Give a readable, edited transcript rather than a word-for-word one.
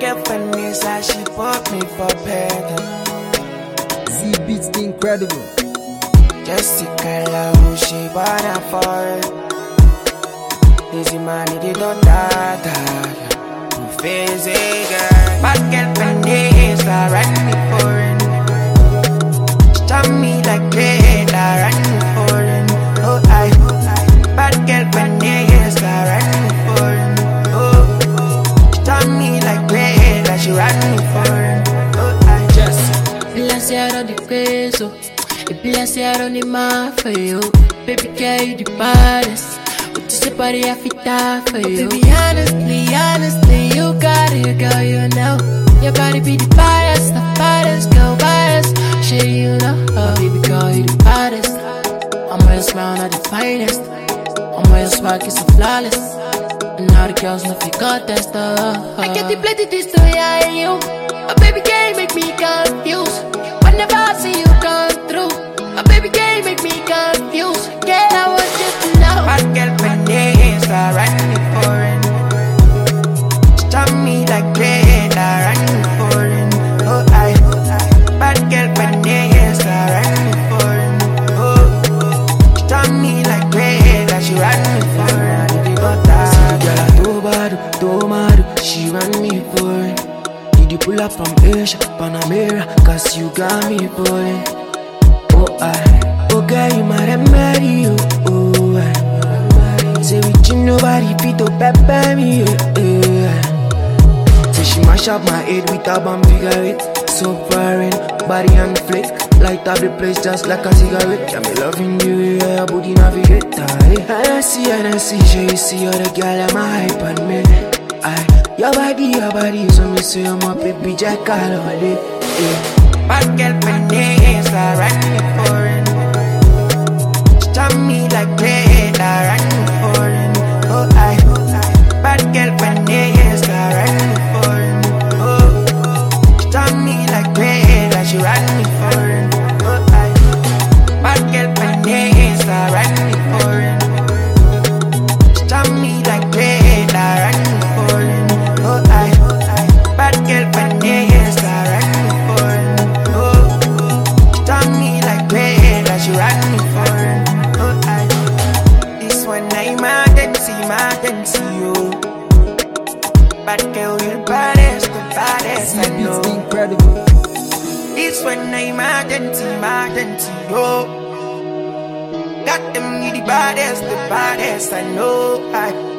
girlfriend is how she put me for bed. Z Beats the incredible. Jessica love she born for. Easy money they don't die. Face it, girl. Bad girlfriend is a run me foreign. Stop me like great, I run me foreign. Oh, I. Bad girlfriend is a run me foreign. Oh, stop me like great, she run me foreign. Oh, I. Just. Billasiaro di peso. E billasiaro ni mafio. Baby girl, you the baddest. With this body, I fit that for you. Baby, honestly, you got it, girl, you know. Your body be the baddest, girl, baddest. Shit, you know. Baby girl, you the baddest. I'm where your smile, not the finest. I'm where your swag is so flawless. And all the girls know if you contest, I get the plenty this to you. But baby girl, make me confused. Whenever I see you come through. But baby girl, make me confused. Girl, I want you to know. Bad girlfriend is a run me foreign. Stop me like great, I run me foreign. Oh, I. Bad girlfriend is a run me foreign. Oh, stop me like great, she run me foreign. Girl, Tomaru, she run me foreign. Did you pull up from Asia, Panamera? Cause you got me foreign. Oh, I. Oh, girl, you might have married you. Oh, I. Say with you nobody fit to pepper me. Say she mash up my head with a bomb cigarette. So foreign, body on flick. Light up the place just like a cigarette. Yeah, me loving you, yeah, your booty navigate. I see, sure you see other girl, I'm a hype on me. Your body, so me say I'm a baby jack all over it. Bad girlfriend is a run me foreign. Stop me like great, I run me foreign. Oh, I. Bad girlfriend is a run me foreign. Oh, stop me like great, she run me foreign. Oh, I. Bad girlfriend is a run me foreign. Stop me like great, I run me foreign. Oh, I. Bad girlfriend is a run me foreign. Oh, stop me like great, she run me foreign. Oh, I. This one I'm emergency, oh. Bad girl, you're the baddest, I know. Z Beats the incredible. This one I'm emergency, oh. Got them, you the baddest, I know. I.